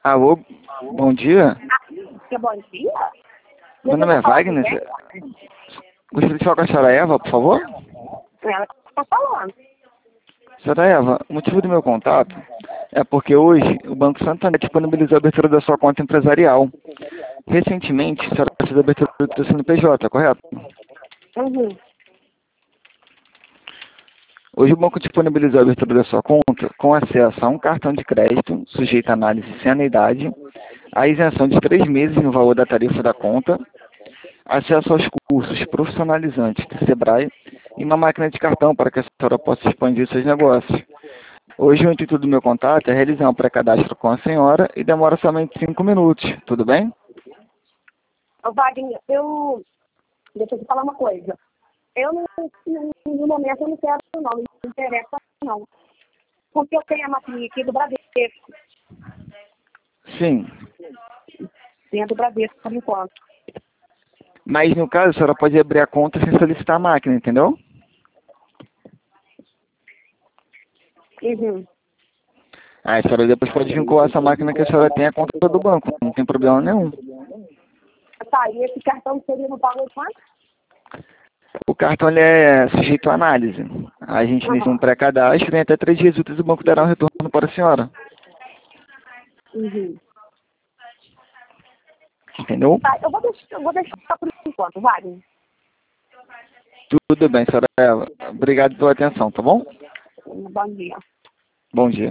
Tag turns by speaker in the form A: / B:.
A: Alô, bom dia.
B: Bom dia.
A: Meu nome é Wagner. Gostaria de falar com a senhora Eva, por favor?
B: Ela está falando.
A: Senhora Eva, o motivo do meu contato é porque hoje o Banco Santander disponibilizou a abertura da sua conta empresarial. Recentemente, a senhora fez a abertura do CNPJ, correto?
B: Uhum.
A: Hoje o banco disponibilizou a abertura da sua conta com acesso a um cartão de crédito sujeito a análise sem anuidade, a isenção de 3 meses no valor da tarifa da conta, acesso aos cursos profissionalizantes do Sebrae e uma máquina de cartão para que a senhora possa expandir seus negócios. Hoje o intuito do meu contato é realizar um pré-cadastro com a senhora e demora somente 5 minutos, tudo bem?
B: Ô, Wagner, deixa eu te falar uma coisa. Eu não, no momento, eu não quero não me interessa não. Porque eu tenho a maquininha aqui do Bradesco.
A: Sim,
B: Tem a do Bradesco, por enquanto.
A: mas no caso a senhora pode abrir a conta sem solicitar a máquina, entendeu?
B: Uhum.
A: Aí a senhora depois pode vincular essa máquina que a senhora tem à conta do banco, não tem problema nenhum.
B: Tá, e esse cartão seria no valor de quanto?
A: O cartão ele é sujeito à análise. A gente inicia um pré-cadastro e em até 3 dias úteis o banco dará um retorno para a senhora.
B: Uhum.
A: Entendeu?
B: Tá, eu vou deixar por enquanto, Wagner.
A: Tudo bem, senhora Eva. Obrigado pela atenção, tá bom?
B: Bom dia.
A: Bom dia.